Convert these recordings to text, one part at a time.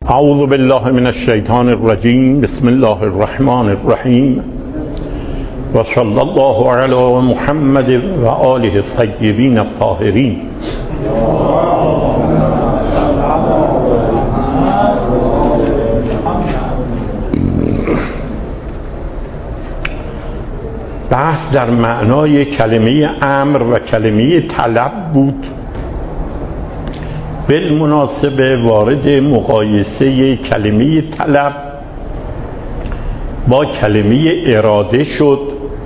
اعوذ بالله من الشیطان الرجیم. بسم الله الرحمن الرحیم و صلی الله علی محمد و آله الطیبین الطاهرین. بحث در معنای کلمه امر و کلمه طلب بود. بالمناسبه وارد مقایسه کلمه طلب با کلمه اراده شد.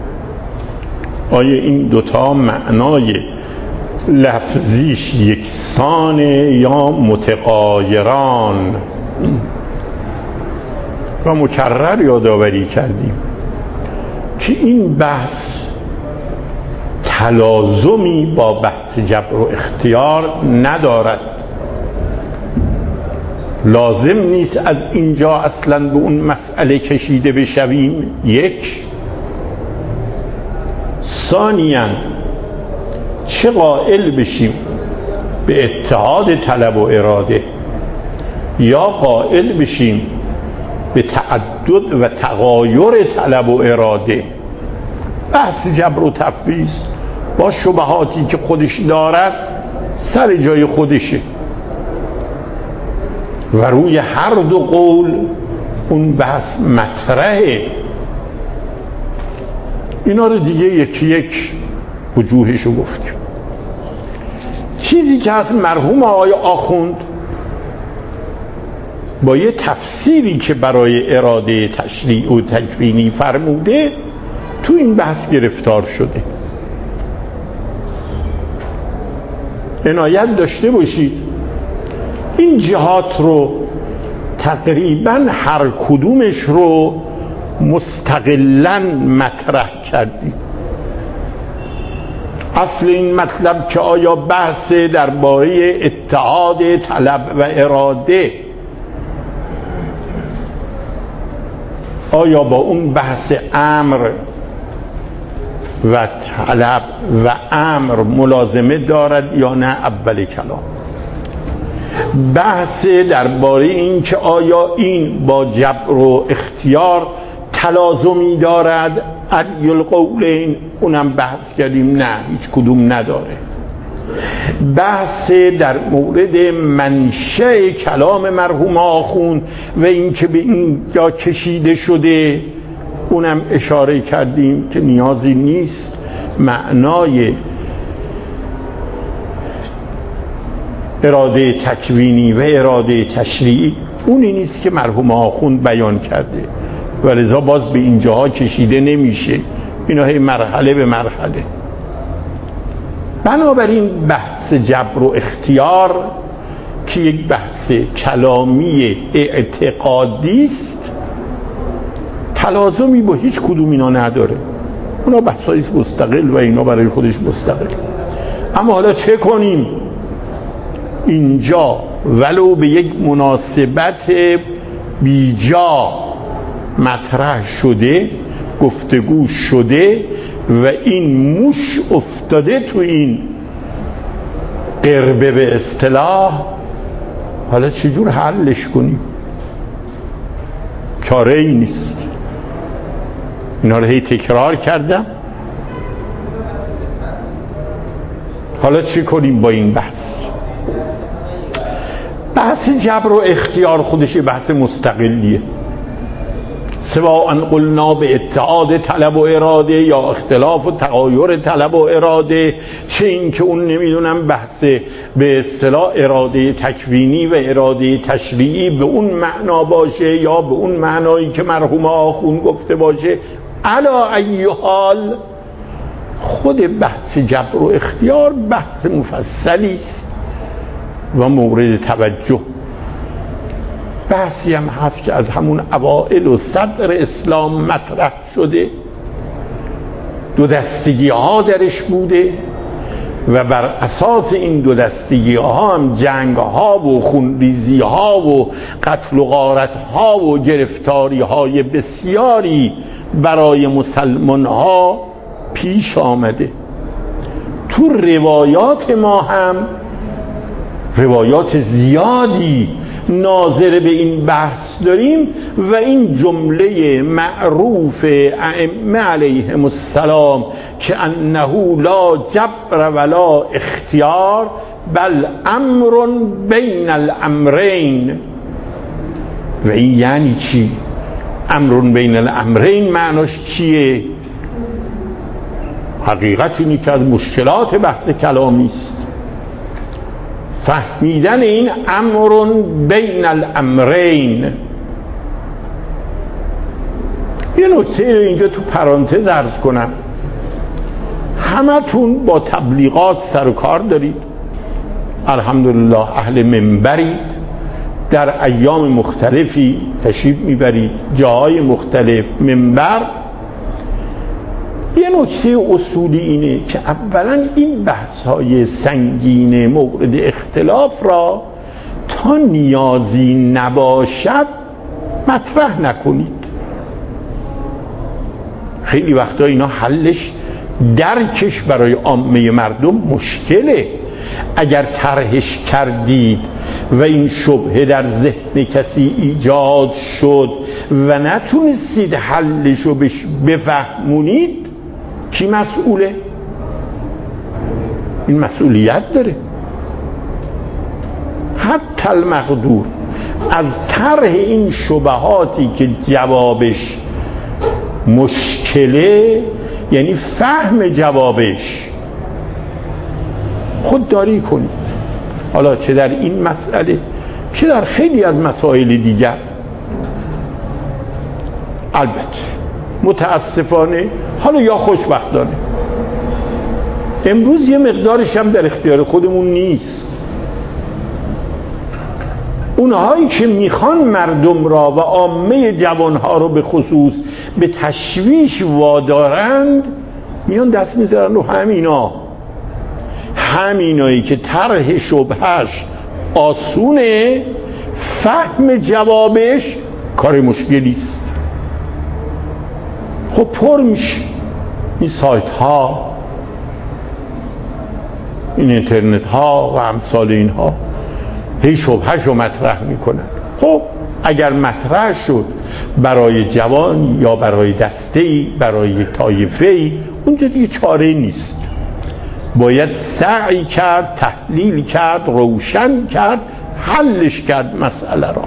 آیا این دوتا معنای لفظیش یکسانه یا متغایران؟ و مکرر یادآوری کردیم که این بحث تلازمی با بحث جبر و اختیار ندارد. لازم نیست از اینجا اصلا به اون مسئله کشیده بشویم. یک. ثانیاً چه قائل بشیم به اتحاد طلب و اراده یا قائل بشیم به تعدد و تغایر طلب و اراده. بحث جبر و تفویض با شبهاتی که خودش دارد سر جای خودشه و روی هر دو قول اون بحث مطرحه. اینا رو دیگه یکی یک وجوهشو گفتیم. چیزی که از مرحوم آقای آخوند با یه تفسیری که برای اراده تشریع و تکوینی فرموده تو این بحث گرفتار شده. عنایت داشته باشید این جهات رو تقریبا هر کدومش رو مستقلاً مطرح کردیم. اصل این مطلب که آیا بحث درباره اتحاد طلب و اراده آیا با اون بحث امر و طلب و امر ملازمه دارد یا نه؟ اول کلام بحث درباره این که آیا این با جبر و اختیار تلازمی دارد، ای القولین، اونم بحث کردیم نه، هیچ کدوم نداره. بحث در مورد منشأ کلام مرحوم آخوند و این که به اینجا کشیده شده اونم اشاره کردیم که نیازی نیست معنای اراده تکوینی و اراده تشریعی اونی نیست که مرحوم آخوند بیان کرده و لذا باز به اینجاها کشیده نمیشه. اینا هی مرحله به مرحله. بنابراین بحث جبر و اختیار که یک بحث کلامی اعتقادی است تلازمی با هیچ کدوم اینا نداره. اونا بحثایی مستقل و اینا برای خودش مستقل. اما حالا چه کنیم؟ اینجا ولو به یک مناسبت بیجا مطرح شده، گفتگو شده و این موش افتاده تو این قربه به اصطلاح، حالا چجور حلش کنیم؟ چاره ای نیست. اینا رو هی تکرار کردم. حالا چی کنیم با این بحث؟ بحث جبر و اختیار خودش بحث مستقلیه. سواء قلنا به اتحاد طلب و اراده یا اختلاف و تغایر طلب و اراده، چه این که اون نمیدونم بحث به اصطلاح اراده تکوینی و اراده تشریعی به اون معنا باشه یا به اون معنایی که مرحوم آخوند گفته باشه. علا ای حال خود بحث جبر و اختیار بحث مفصلی است و مورد توجه. بحثی هم هست که از همون اوائل و صدر اسلام مطرح شده، دو دستگی ها درش بوده و بر اساس این دو دستگی ها هم جنگ ها و خونریزی ها و قتل و غارت ها و گرفتاری های بسیاری برای مسلمان ها پیش آمده. تو روایات ما هم روایات زیادی ناظر به این بحث داریم و این جمله معروف ائمه علیهم السلام که انه لا جبر ولا اختیار بل امر بین الامرین. و این یعنی چی؟ امر بین الامرین معناش چیه؟ حقیقت اینی که از مشکلات بحث کلامی است فهمیدن این امر بین الامرین. یه نکته اینجا تو پرانتز عرض کنم، همتون با تبلیغات سر و کار دارید، الحمدلله اهل منبرید، در ایام مختلفی تشریف میبرید جاهای مختلف منبر. یه نکته اصولی اینه که اولا این بحث‌های سنگین مورد اختلاف را تا نیازی نباشد مطرح نکنید. خیلی وقتا اینا حلش درکش برای عامه مردم مشکله. اگر طرحش کردید و این شبهه در ذهن کسی ایجاد شد و نتونستید حلشو بفهمونید، کی مسئوله؟ این مسئولیت داره. حتی المقدور از طرح این شبهاتی که جوابش مشکله، یعنی فهم جوابش، خودداری کنید. حالا چه در این مسئله چه در خیلی از مسائل دیگر. البته متاسفانه حالا یا خوشبختانه امروز یه مقدارش هم در اختیار خودمون نیست. اونهایی که میخوان مردم را و عامه جوانها رو به خصوص به تشویش وادارند، میان دست میذارن رو همینایی که طرح شبهش آسونه، فهم جوابش کار مشکلی است. خب پر میشه این سایت ها، این اینترنت ها و امثال اینها، هی شبهش رو مطرح میکنن. خب اگر مطرح شد برای جوان یا برای دسته‌ای، برای طایفه‌ای، اونجا دیگه چاره نیست، باید سعی کرد، تحلیل کرد، روشن کرد، حلش کرد مسئله را.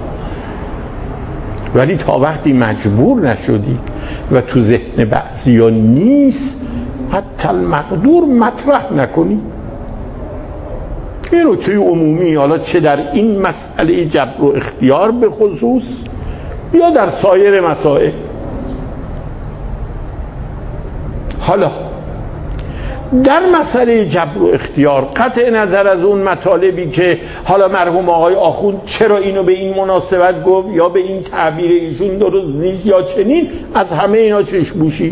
ولی تا وقتی مجبور نشدی و تو ذهن بعضیا نیست، حتی المقدور مطرح نکنی. این نکته عمومی، حالا چه در این مسئله جبر و اختیار به خصوص یا در سایر مسائل. حالا در مسئله جبر و اختیار، قطع نظر از اون مطالبی که حالا مرحوم آقای آخوند چرا اینو به این مناسبت گفت یا به این تعبیر ایشون درست نیست یا چنین، از همه اینا چشم‌پوشی،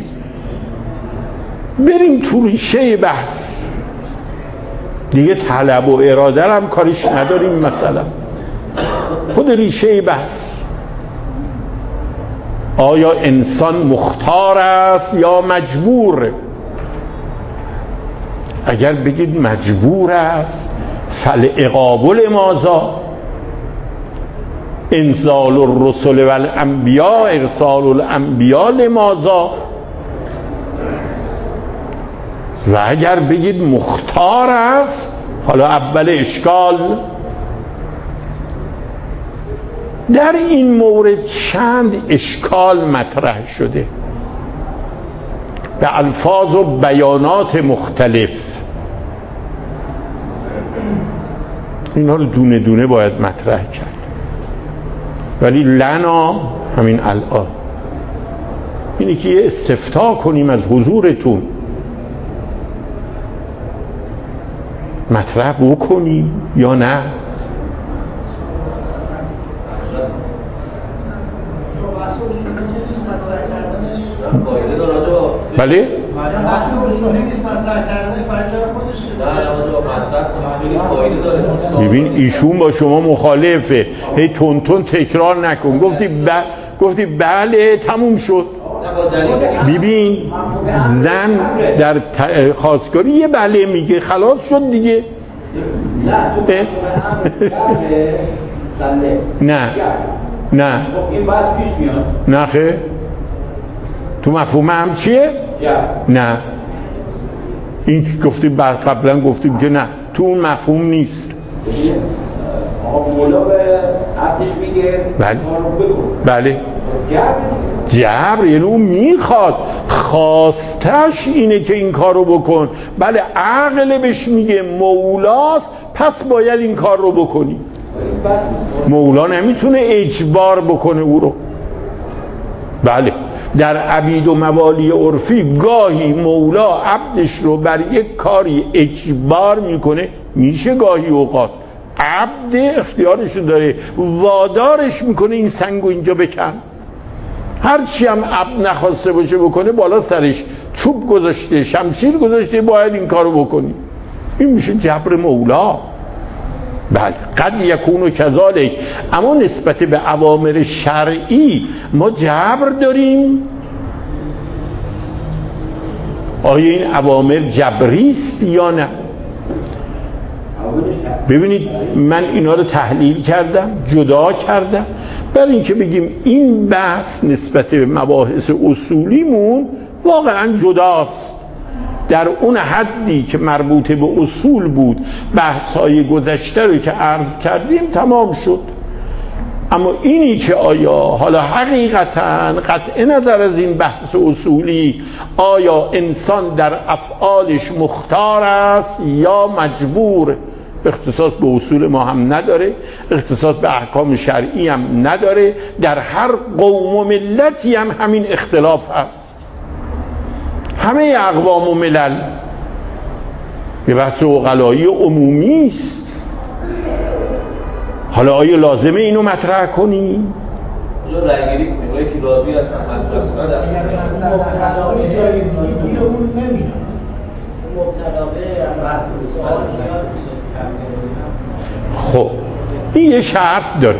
بریم تو ریشه بحث دیگه. طلب و اراده هم کارش نداریم، مثلا خود ریشه بحث، آیا انسان مختار است یا مجبور؟ اگر بگید مجبور است، فالعقاب لماذا؟ انزال الرسل والانبیاء، ارسال الانبیاء لماذا؟ و اگر بگید مختار است، حالا اول اشکال. در این مورد چند اشکال مطرح شده به الفاظ و بیانات مختلف. اینا رو دونه دونه باید مطرح کرد، ولی لنا همین الان اینی که یه استفتاء کنیم از حضورتون، مطرح بکنیم یا نه. بله؟ ببین ایشون با شما مخالفه، هی تون تون تکرار نکن. گفتی بله تموم شد. ببین زن در خواستگاری یه بله میگه، خلاص شد دیگه. نه نه خب این بحث پیش میاد. نه خیر. تو مفهوم هم چیه؟ نه این که گفتیم قبلا گفتیم که نه تو اون مفهوم نیست. آقا مولا به عبدش میگه بله بکن. بله جبر یعنی اون میخواد، خواستش اینه که این کارو بکن. بله عقل بهش میگه مولاست پس باید این کار رو بکنی. مولا نمیتونه اجبار بکنه او رو. بله در عبید و موالی عرفی گاهی مولا عبدش رو بر یک کاری اجبار میکنه، میشه گاهی اوقات عبد اختیارش رو داره وادارش میکنه این سنگو اینجا بکن. هرچی هم عبد نخواسته باشه بکنه بالا سرش چوب گذاشته شمشیر گذاشته باید این کارو بکنی. این میشه جبر مولا. بله قد یکون کذالک. اما نسبت به اوامر شرعی ما جبر داریم. آیا این اوامر جبریست یا نه؟ ببینید من اینا رو تحلیل کردم، جدا کردم برای اینکه بگیم این بحث نسبت به مباحث اصولیمون واقعا جداست. در اون حدی که مربوط به اصول بود بحث‌های گذشته رو که عرض کردیم تمام شد. اما اینی که آیا حالا حقیقتاً قطع نظر از این بحث اصولی آیا انسان در افعالش مختار است یا مجبور، اختصاص به اصول ما هم نداره، اختصاص به احکام شرعی هم نداره. در هر قوم و ملتی هم همین اختلاف هست، همه اقوام و ملل. یه بحث عقلایی عمومی است. حالا آیا لازمه اینو مطرح کنی؟ حالا رأیگیری میگه که راضی هستن مطرح مبتلای جای دیگه اون نمیاد. مبتلا بحث سوال خب این یه شرط داره،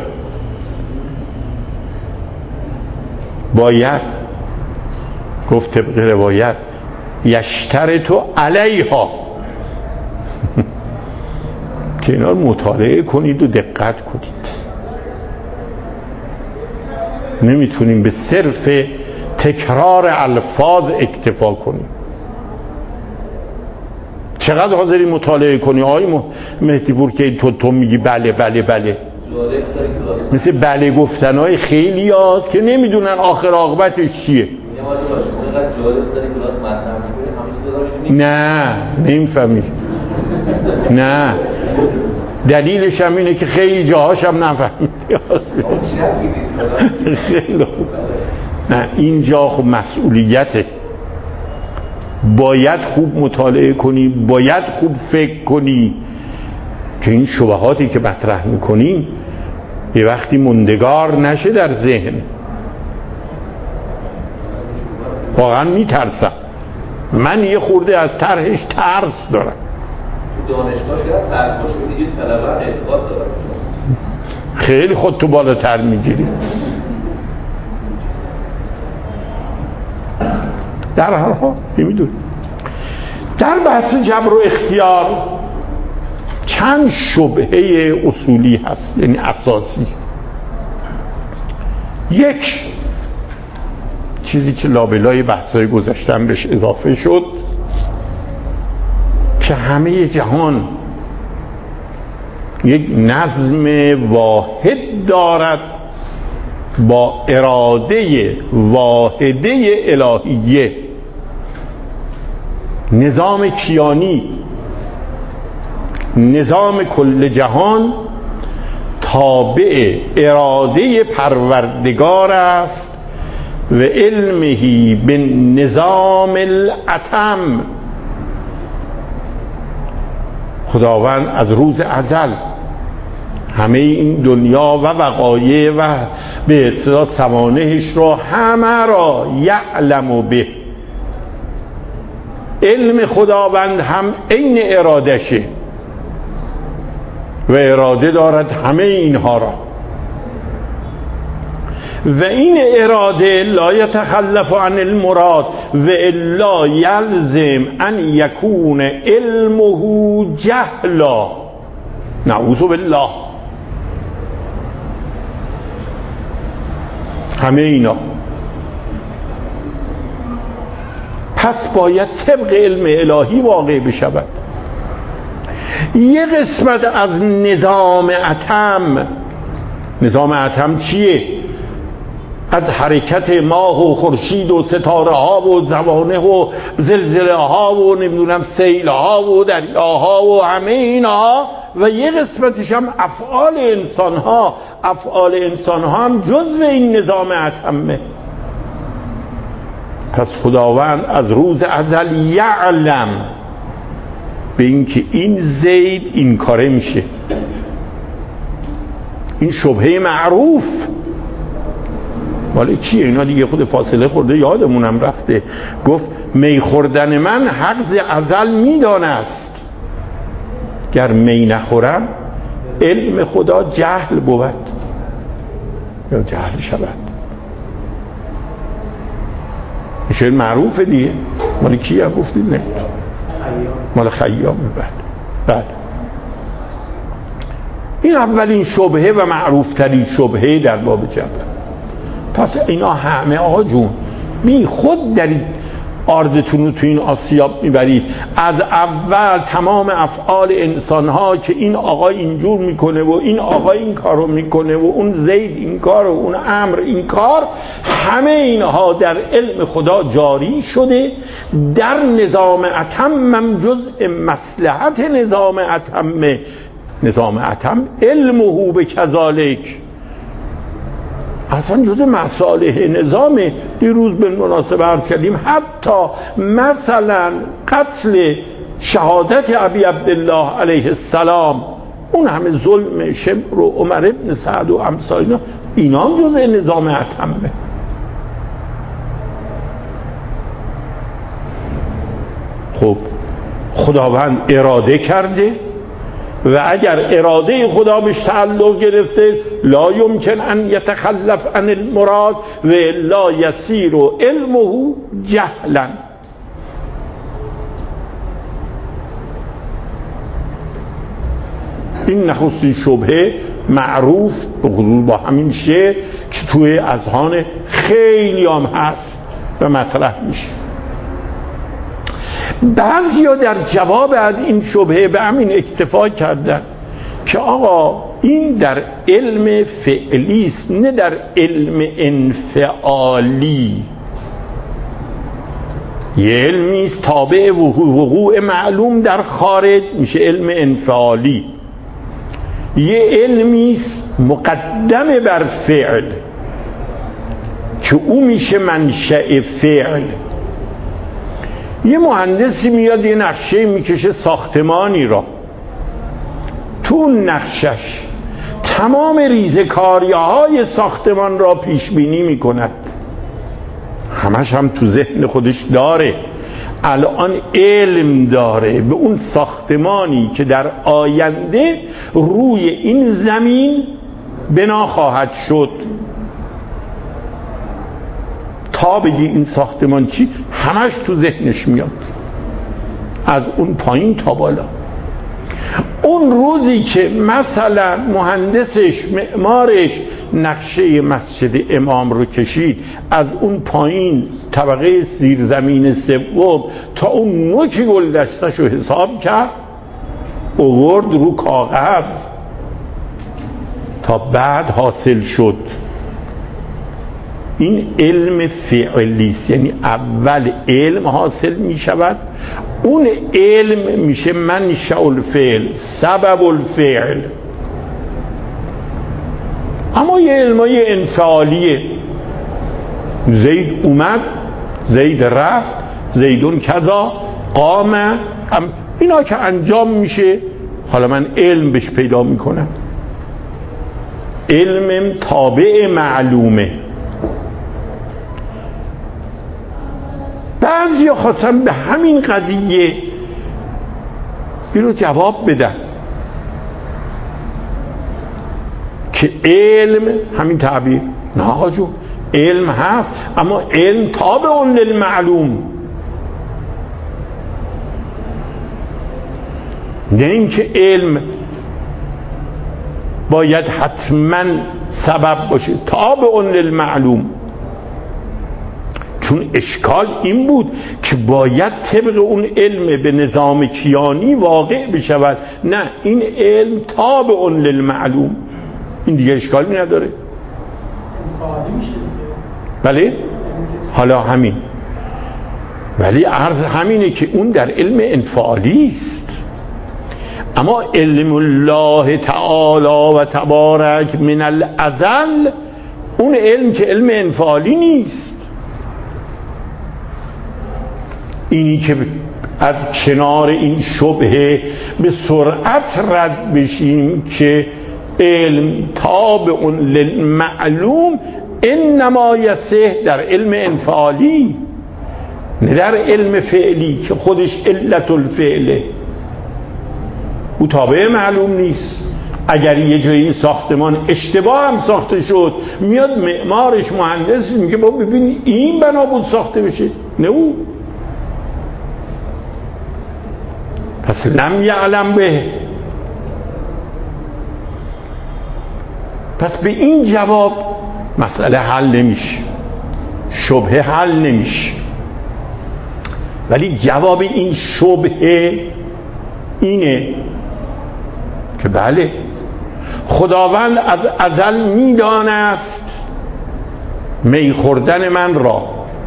باید گفت طبق روایت یشترط علیها که اینا رو مطالعه کنید و دقت کنید. نمیتونیم به صرف تکرار الفاظ اکتفا کنیم. چقدر حاضری مطالعه کنی؟ آقای مهدی پور که تو میگی بله بله بله، مثل بله گفتنهای خیلی هست که نمیدونن آخر عاقبتش چیه. نه نمیفهمی. نه دلیلش هم اینه که خیلی جاهاش هم نفهمید. خیلی نه اینجا خب مسئولیته، باید خوب مطالعه کنی، باید خوب فکر کنی که این شبهاتی که مطرح میکنی یه وقتی موندگار نشه در ذهن. واقعا میترسم، من یه خورده از طرحش ترس دارم. دانشگاه شاید ترس باشه دیگه، طلبه اعتقاد دارن خیلی خودتو بالاتر میگیری. در هر حال نمیدونی در بحث جبر و اختیار چند شبهه اصولی هست، یعنی اساسی. یک چیزی که لابلای بحث‌های گذشتن بهش اضافه شد که همه جهان یک نظم واحد دارد با اراده واحده الهیه. نظام کیانی، نظام کل جهان تابع اراده پروردگار است و علمه به نظام الاتم. خداوند از روز ازل همه این دنیا و وقایع و به اصطلاح سوانحش را همه را یعلم به. علم خداوند هم عین ارادشه و اراده دارد همه اینها را، و این اراده لا یتخلف عن المراد و الا یلزم ان یکون علمه جهلا. نعوذ بالله. همه اینا. پس باید طبق علم الهی واقع بشود. یه قسمت از نظام اتم، نظام اتم چیه؟ از حرکت ماه و خورشید و ستاره ها و زوانه و زلزله ها و نمیدونم سیل ها و دریاها و همه اینها، و یه قسمتش هم افعال انسان ها. افعال انسان ها هم جزو این نظام اتمه. پس خداوند از روز ازل یعلم به اینکه این زید این کاره میشه. این شبهه معروف ولی چیه؟ اینا دیگه خود فاصله خورده یادمونم رفته. گفت می خوردن من حق ازل میدانست، گر می نخورم علم خدا جهل بود یا جهل شود. این معروفه دیگه. مال کیه گفتید؟ نه مال خیامه. بله این اولین شبهه و معروفترین شبهه در باب جبر. پس اینا همه آقا جون بی خود دارید آردتون رو تو این آسیاب میبرید. از اول تمام افعال انسان ها که این آقا اینجور میکنه و این آقا این کارو میکنه و اون زید این کار و اون امر این کار، همه اینها در علم خدا جاری شده. در نظام اتم جزء مصلحت نظام اتم. نظام اتم علمه به کذالک اصلا جزء مصالح نظامه. دیروز به مناسبه عرض کردیم حتی مثلا قتل شهادت ابی عبدالله علیه السلام، اون همه ظلم شمر و عمر ابن سعد و امثال اینا هم جزء نظام اتمه. خب خداوند اراده کرده و اگر اراده خدا بهش تعلق گرفته لا یمکن ان یتخلف عن المراد و لا یسیر علمه جهلا. این نخستین شبهه معروف به خصوص با همین شعر که توی اذهان خیلی هم هست و مطرح میشه. بعضیا در جواب از این شبهه به همین اکتفا کردن که آقا این در علم فعلی است نه در علم انفعالی. یه علمی است تابع وقوع معلوم در خارج میشه علم انفعالی. یه علمی است مقدم بر فعل که او میشه منشأ فعل. یه مهندسی میاد یه نقشه میکشه ساختمانی را، تو اون نقشش تمام ریزکاری‌های ساختمان را پیش بینی میکند، همش هم تو ذهن خودش داره. الان علم داره به اون ساختمانی که در آینده روی این زمین بنا خواهد شد. تا بگی این ساختمان چی همش تو ذهنش میاد، از اون پایین تا بالا. اون روزی که مثلا مهندسش معمارش نقشه مسجد امام رو کشید، از اون پایین طبقه زیرزمین سوم تا اون نوک گلدستش رو حساب کرد، آورد رو کاغذ، تا بعد حاصل شد. این علم فعلیست، یعنی اول علم حاصل می شود، اون علم میشه منشأ الفعل، سبب الفعل. اما یه علمای انفعالیه، زید اومد، زید رفت، زیدون کذا، قام، اینا که انجام میشه حالا من علم بهش پیدا میکنم. علمم تابع معلومه. بعضی خواستن به همین قضیه اینو جواب بدن که علم همین تعبیر، نه آقا جون، علم هست اما علم تابع للمعلوم، نه اینکه علم باید حتما سبب باشه، تابع للمعلوم. چون اشکال این بود که باید طبق اون علم به نظام کیانی واقع بشود، نه این علم تابع للمعلوم، این دیگه اشکالی نداره. بله حالا همین، ولی عرض همینه که اون در علم انفعالی است. اما علم الله تعالی و تبارک من الازل، اون علم که علم انفعالی نیست. اینی که از کنار این شبهه به سرعت رد بشیم که علم تابع للمعلوم انما یصح در علم انفعالی، نه در علم فعلی که خودش علت الفعله، او تابع معلوم نیست. اگر یه جایی این ساختمان اشتباه هم ساخته شد، میاد معمارش مهندس میگه با ببین این بنا بود ساخته بشه، نه او. پس لم یعلم به. پس به این جواب مسئله حل نمیشه، شبهه حل نمیشه. ولی جواب این شبهه اینه که بله خداوند از ازل میدانست می خوردن من را،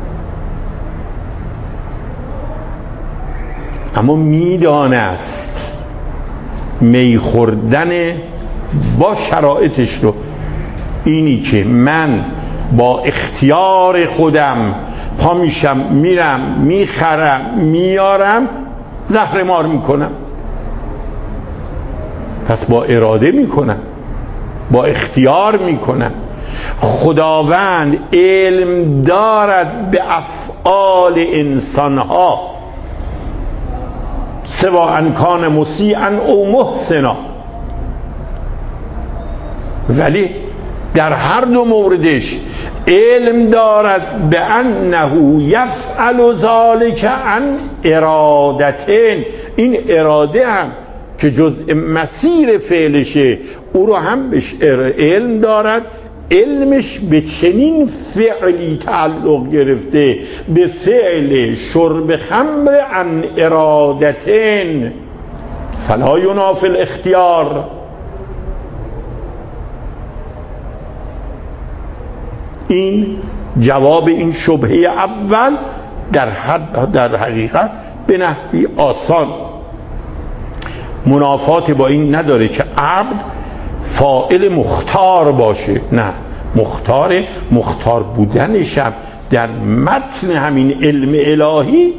اما میدانست می خوردن با شرایطش رو، اینی که من با اختیار خودم پا میشم میرم میخرم میارم زهرمار میکنم، پس با اراده میکنم، با اختیار میکنم. خداوند علم دارد به افعال انسانها، سواء کان مسیئا او محسنا، ولی در هر دو موردش علم دارد به انه یفعل ذلک عن ارادتین، این اراده هم که جزء مسیر فعلشه او رو هم بهش علم دارد. علمش به چنین فعلی تعلق گرفته، به فعل شرب خمر عن ارادتین فلا ینافی الاختیار. این جواب این شبهه اول در حقیقت به نحوی آسان منافات با این نداره که عبد فاعل مختار باشه، نه، مختار بودنش هم در متن همین علم الهی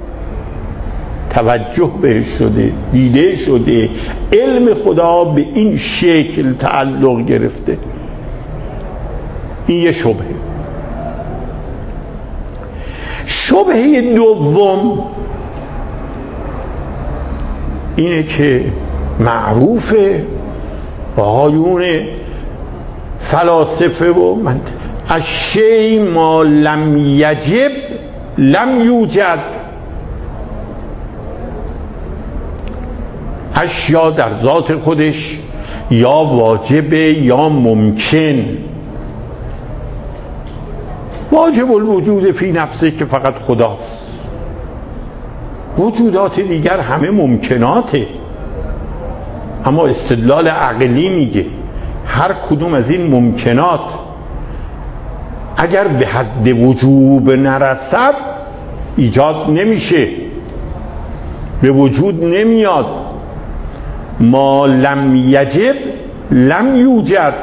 توجه بهش شده، دیده شده، علم خدا به این شکل تعلق گرفته. این یه شبهه. شبهه دوم اینه که معروفه آقایون فلاسفه و من الشیء ما لم یجب لم یوجد، اشیا در ذات خودش یا واجبه یا ممکن. واجب الوجود فی نفسه که فقط خداست، وجودات دیگر همه ممکناته. اما استدلال عقلی میگه هر کدوم از این ممکنات اگر به حد وجوب نرسد ایجاد نمیشه، به وجود نمیاد. ما لم یجب لم یوجد،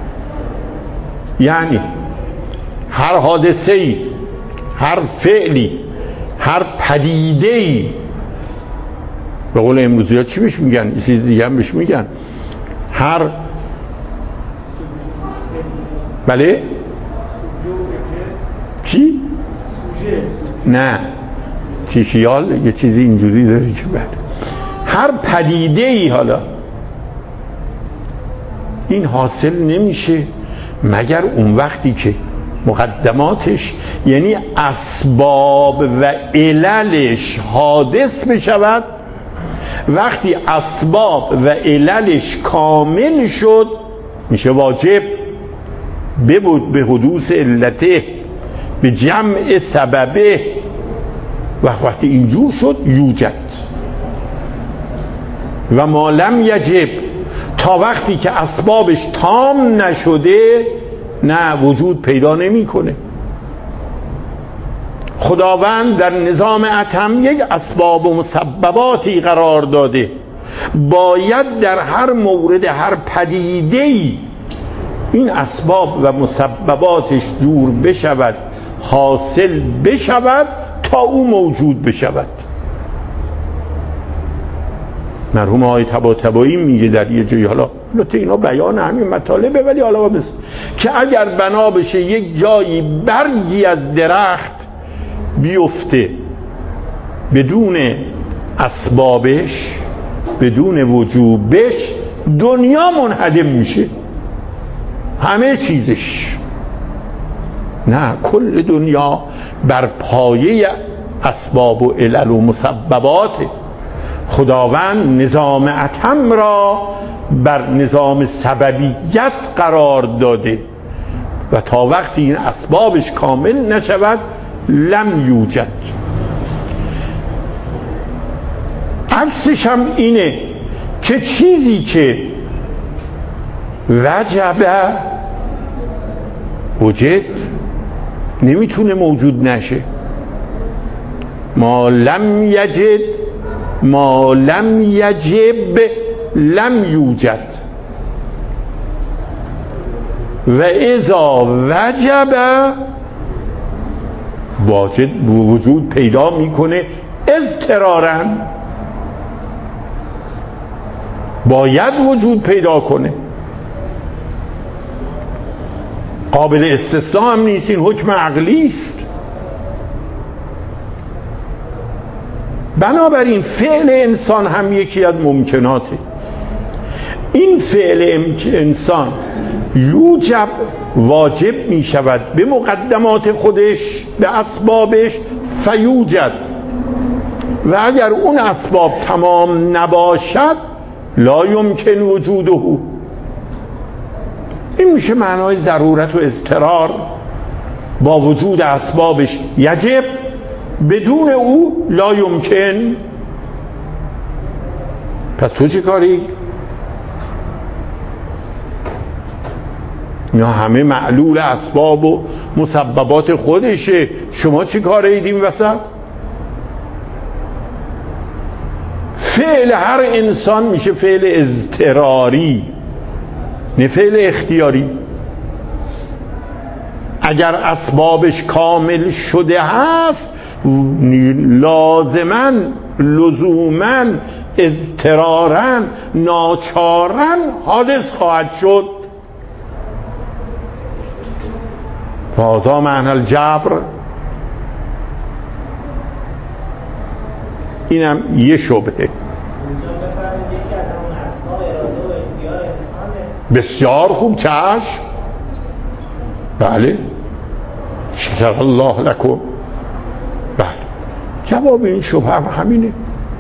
یعنی هر حادثه‌ای، هر فعلی، هر پدیده‌ای، به قول امروزی ها چی بهش میگن؟ یه چیز دیگه هم بهش میگن، هر بله چی؟ نه خیال یه چیزی اینجوری داره که بله هر پدیده‌ای حالا این حاصل نمیشه مگر اون وقتی که مقدماتش یعنی اسباب و عللش حادث بشود. وقتی اسباب و عللش کامل شد میشه واجب. به حدوث علته به جمع سببه، وقتی اینجور شد یوجد. و ما لم یجب، تا وقتی که اسبابش تام نشده نه وجود پیدا نمیکنه. خداوند در نظام اتم یک اسباب و مسبباتی قرار داده، باید در هر مورد هر پدیده‌ای این اسباب و مسبباتش جور بشود، حاصل بشود تا او موجود بشود. مرحوم آقای طباطبایی میگه در یه جایی، حالا اینا بیان همین مطالبه، ولی حالا که اگر بنا بشه یک جایی برگی از درخت بیفته بدون اسبابش، بدون وجوبش، دنیا منهدم میشه، همه چیزش. نه، کل دنیا بر پایه اسباب و علل و مسبباته. خداوند نظام اتم را بر نظام سببیت قرار داده و تا وقتی این اسبابش کامل نشود لم یوجد. عکسش هم اینه که چیزی که وجبه وجد نمیتونه موجود نشه. ما لم یجد، ما لم یجب لم یوجد. و اذا وجب واجد وجود پیدا میکنه اضطرارا، باید وجود پیدا کنه، قابل استثناء هم نیست، این حکم عقلی است. بنابراین فعل انسان هم یکی از ممکناته. این فعل انسان یوجب واجب می شود به مقدمات خودش، به اسبابش، فیوجد. و اگر اون اسباب تمام نباشد لا یمکن وجوده. این میشه معنای ضرورت و اضطرار. با وجود اسبابش یجب، بدون او لا یمکن. پس تو چه کاری؟ یا همه معلول اسباب و مسببات خودشه، شما چه کاره ایدیم وسط؟ فعل هر انسان میشه فعل اضطراری، نه فعل اختیاری. اگر اسبابش کامل شده هست لازماً لزوماً اضطراراً ناچاراً حادث خواهد شد. هذا معنی الجبر. اینم یه شبهه. بسیار خوب، چشم، بله، شکر الله لکم. بله، جواب این شبهه همینه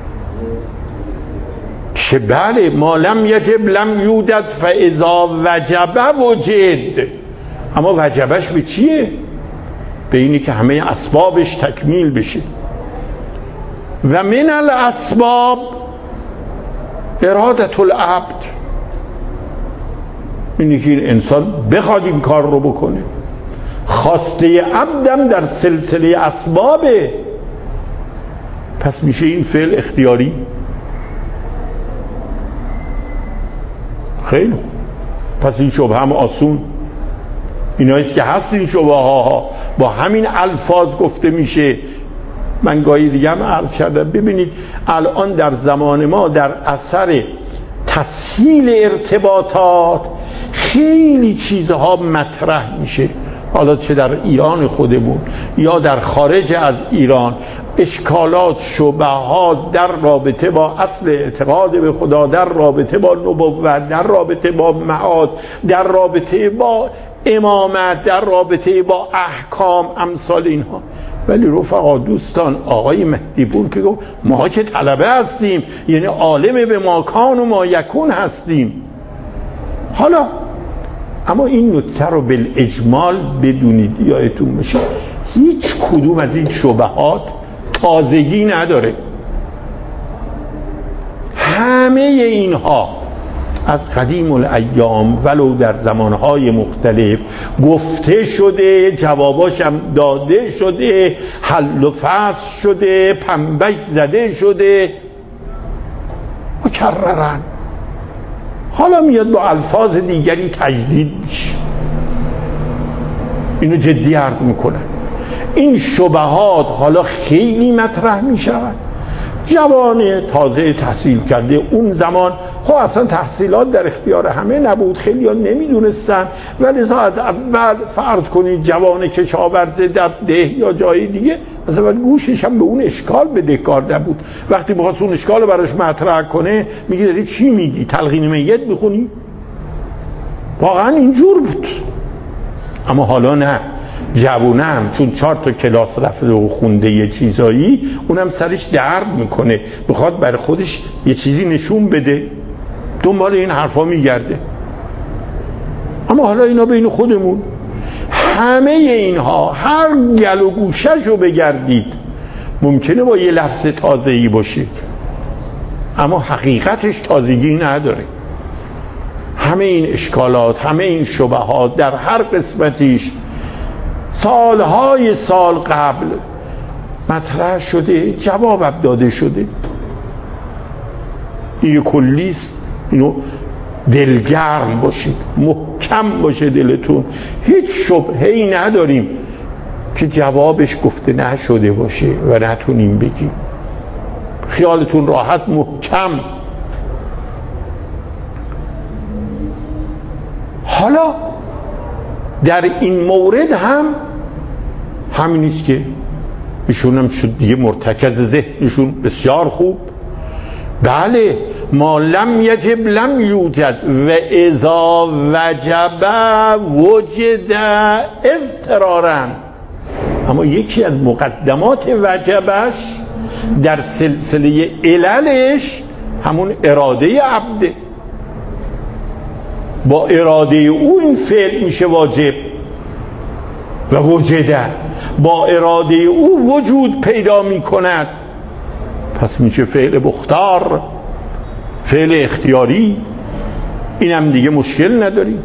که بله ما لم یجب لم یوجد فاذا وجب وجد. اما وجبش به چیه؟ به اینی که همه اسبابش تکمیل بشه. و من الاسباب ارادت العبد، اینی که این انسان بخواد این کار رو بکنه. خواسته عبدم در سلسله اسبابه، پس میشه این فعل اختیاری. خیلی خوب، پس این شبه هم آسون. ایناییست که هست این شبه ها با همین الفاظ گفته میشه. من گاهی دیگه هم عرض کردم، ببینید الان در زمان ما در اثر تسهیل ارتباطات خیلی چیزها مطرح میشه، حالا چه در ایران خودمون یا در خارج از ایران، اشکالات، شبهات در رابطه با اصل اعتقاد به خدا، در رابطه با نبوت، در رابطه با معاد، در رابطه با امامت، در رابطه با احکام، امثال اینها. ولی رفقا، دوستان، آقای مهدی پور که گفت ما که طلبه هستیم، یعنی عالم به ما کان و ما یکون هستیم. حالا اما این نکته رو بالاجمال بدونید، یادتون باشه هیچ کدوم از این شبهات تازگی نداره. همه اینها از قدیم الایام ولو در زمانهای مختلف گفته شده، جواباش هم داده شده، حل و فصل شده، پنبهش زده شده، مکررن. حالا میاد با الفاظ دیگری تجدید میشه. اینو جدی عرض میکنن. این شبهات حالا خیلی مطرح میشود. جوان تازه تحصیل کرده اون زمان خب اصلا تحصیلات در اختیار همه نبود، خیلی ها نمیدونستن، ولی از اول فرض کنید جوان کشاورزه در ده یا جای دیگه از اول گوشش هم به اون اشکال بدهکار نبود. وقتی میخواست اون اشکال رو براش مطرح کنه میگه داری چی میگی؟ تلقین میت میخونی؟ واقعا اینجور بود. اما حالا نه، جوونم چون 4 تا کلاس رفته و خونده یه چیزایی، اونم سرش درد میکنه، بخواد برای خودش یه چیزی نشون بده، دنبال این حرفا میگرده. اما حالا اینا بین خودمون همه اینها هر گل و گوشش رو بگردید ممکنه با یه لفظ تازه‌ای باشه، اما حقیقتش تازگی نداره. همه این اشکالات، همه این شبهات در هر قسمتیش سالهای سال قبل مطرح شده، جواب داده شده. این کلیست، اینو دلگرم باشید، محکم باشه دلتون، هیچ شبهه‌ای نداریم که جوابش گفته نشده باشه و نتونیم بگیم. خیالتون راحت، محکم. حالا در این مورد هم همینیست که ایشون هم شد دیگه مرتکز ذهنشون بسیار خوب. بله، ما لم یجب لم یوجد و اذا وجب وجد اضطرارا. اما یکی از مقدمات وجبش در سلسله عللش همون اراده عبده. با اراده او این فعل میشه واجب و وجده، با اراده او وجود پیدا میکند، پس میشه فعل مختار، فعل اختیاری. اینم دیگه مشکل نداریم.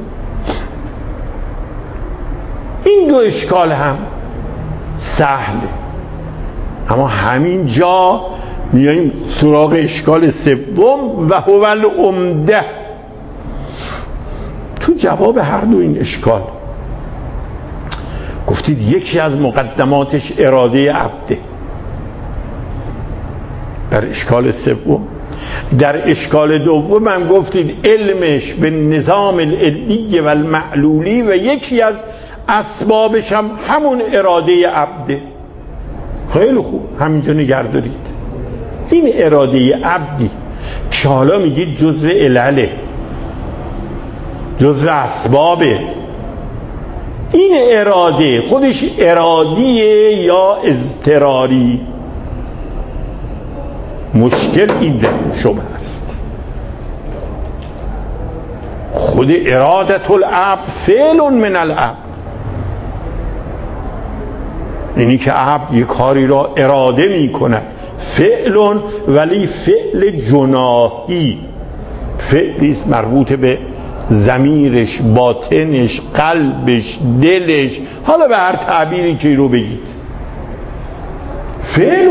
این دو اشکال هم سهله، اما همین جا میاییم سراغ اشکال سوم و هو العمده. تو جواب هر دو این اشکال گفتید یکی از مقدماتش اراده عبده در اشکال سوم. در اشکال دوم هم گفتید علمش به نظام العلی و المعلولی و یکی از اسبابش هم همون اراده عبده. خیلی خوب، همینجا نگه دارید. این اراده عبدی که حالا میگید جزء علله، جزء اسبابه، این اراده خودش ارادیه یا اضطراری؟ مشکل این شبه است. خود ارادت العبد فعل من العبد، اینی که عبد یک کاری را اراده می کند، فعل، ولی فعل جناحی، فعلیست مربوط به ضمیرش، باطنش، قلبش، دلش، حالا به هر تعبیری که رو بگید. فعل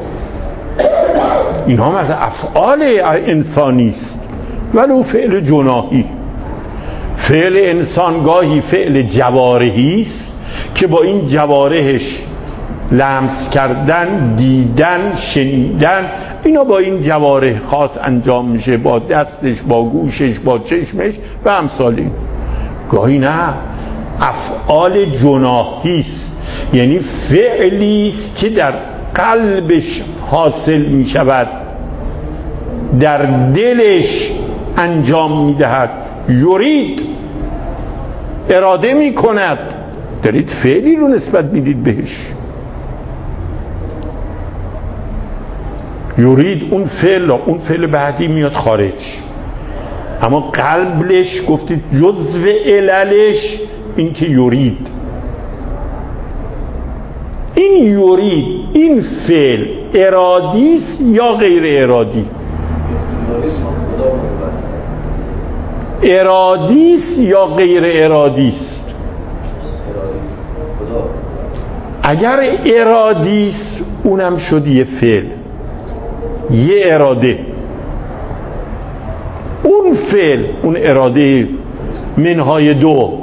این هم از افعال انسانی است، ولو فعل جناحی. فعل انسان گاهی فعل جوارحی است که با این جوارحش لمس کردن، دیدن، شنیدن، اینا با این جوارح خاص انجام میشه، با دستش، با گوشش، با چشمش و امثال این. گاهی نه، افعال جناحی است، یعنی فعلی است که در قلبش حاصل میشود، در دلش انجام میدهد، یرید، اراده میکند. دارید فعلی رو نسبت میدید بهش. یرید اون فعل بعدی میاد خارج. اما قلبش گفتید جزو عللش این که یورید، این یورید این فعل ارادیست یا غیر ارادی؟ ارادیست یا غیر ارادیست؟ اگر ارادیست اونم شد یه فعل، یه اراده. اون فعل، اون اراده منهای دو،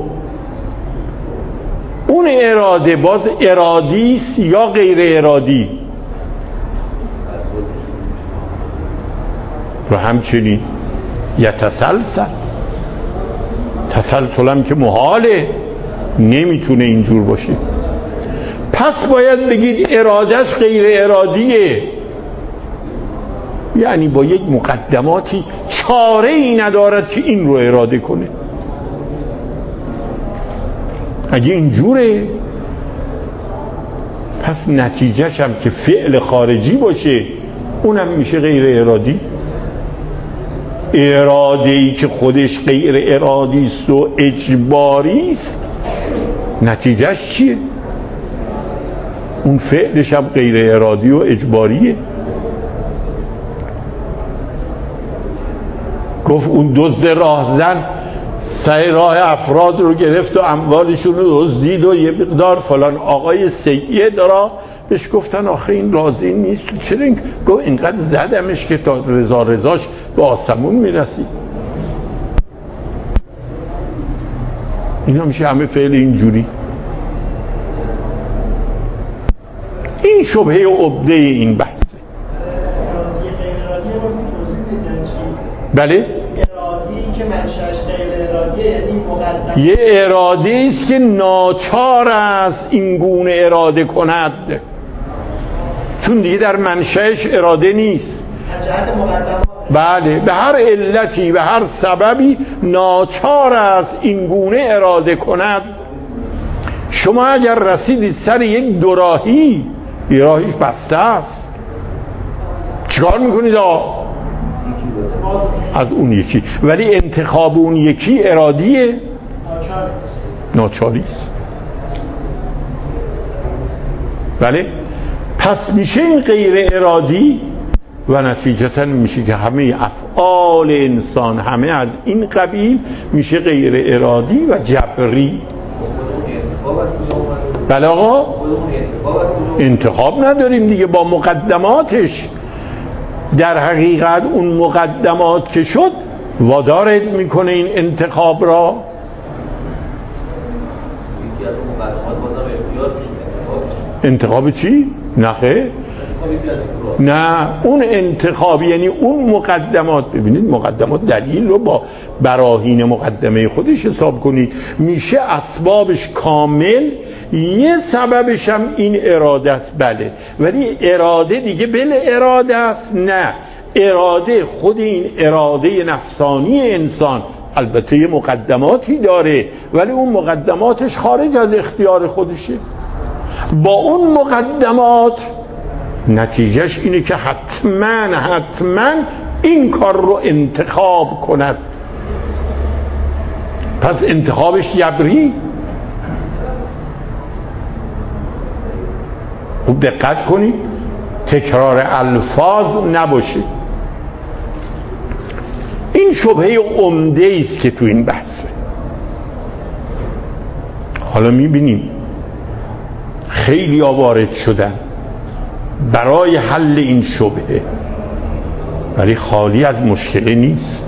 اون اراده باز ارادیست یا غیر ارادی؟ و همچنین یتسلسل، تسلسلم که محاله، نمیتونه اینجور باشه. پس باید بگید ارادهش غیر ارادیه، یعنی با یک مقدماتی چاره ای ندارد که این رو اراده کنه. اگه اینجوره پس نتیجهش هم که فعل خارجی باشه اونم میشه غیر ارادی. اراده‌ای که خودش غیر ارادی است و اجباری است، نتیجهش چیه؟ اون فعلش هم غیر ارادی و اجباریه. گفت اون دزد راهزن سعی راه افراد رو گرفت و اموالشون رو دزدید و یه مقدار فلان آقای سید را بهش گفتن آخه این راضی نیست. چرا این؟ گفت اینقدر زدمش که تا رضاش به آسمون میرسی. اینا میشه همه فعل اینجوری. این شبهه عبده این بحثه. بله؟ ارادی که منشأش غیر ارادیه، یعنی مقدم یه اراده است که ناچار است این گونه اراده کند، چون دیگه در منشأش اراده نیست. از جهت مقدمات، بله، به هر علتی به هر سببی ناچار است این گونه اراده کند. شما اگر رسیدید سر یک دوراهی، یه راهیش بسته است، چیکار میکنید؟ از اون یکی. ولی انتخاب اون یکی ارادیه؟ ناچاری است. بله؟ پس میشه این غیر ارادی و نتیجتا میشه که همه افعال انسان همه از این قبیل میشه غیر ارادی و جبری. بله آقا؟ انتخاب نداریم دیگه، با مقدماتش. در حقیقت اون مقدمات که شد وادارت میکنه این انتخاب را. انتخاب چی؟ نخه؟ نه، اون انتخاب یعنی اون مقدمات. ببینید مقدمات دلیل رو با براهین مقدمه خودش حساب کنید، میشه اسبابش کامل، یه سببش هم این اراده است. بله، ولی اراده دیگه بل اراده است؟ نه، اراده خود این اراده نفسانی انسان البته یه مقدماتی داره، ولی اون مقدماتش خارج از اختیار خودشه. با اون مقدمات نتیجهش اینه که حتما این کار رو انتخاب کند. پس انتخابش جبری. خوب دقت کنید تکرار الفاظ نباشه. این شبهه عمده است که تو این بحثه. حالا میبینیم خیلی وارد شدن برای حل این شبهه، ولی خالی از مشکل نیست.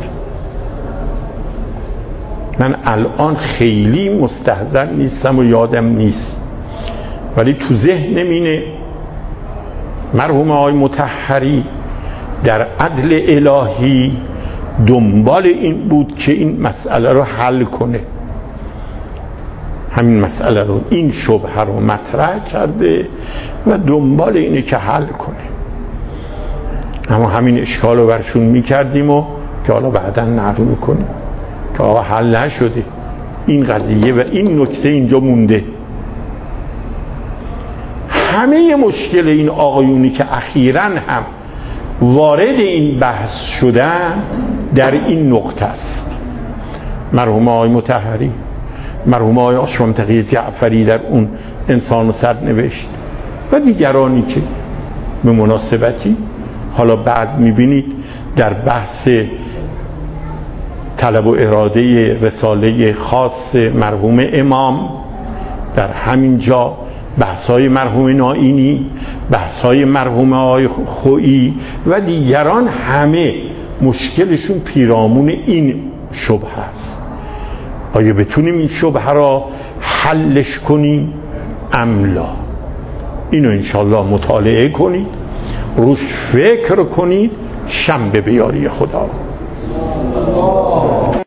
من الان خیلی مستحضر نیستم و یادم نیست، ولی تو ذهنم اینه مرحوم آقای مطهری در عدل الهی دنبال این بود که این مسئله رو حل کنه. همین مسئله رو، این شبهه رو مطرح کرده و دنبال اینه که حل کنه. اما همین اشکال رو برشون میکردیم و که حالا بعدا نقل میکنیم که آقا حل نشده این قضیه و این نکته اینجا مونده. همه مشکل این آقایونی که اخیراً هم وارد این بحث شدن در این نقطه است. مرحوم آقای مطهری، مرحوم آقای آشام تقی جعفری در اون انسان و سرنوشت و دیگرانی که به مناسبتی حالا بعد میبینید در بحث طلب و اراده رساله خاص مرحوم امام، در همین جا بحث‌های مرحوم نائینی، بحث‌های مرحوم آقای خویی و دیگران، همه مشکلشون پیرامون این شبهه است. آیا بتونیم این شبهه را حلش کنیم ام لا؟ اینو انشالله مطالعه کنید، روش فکر کنید، شنبه به یاری خدا.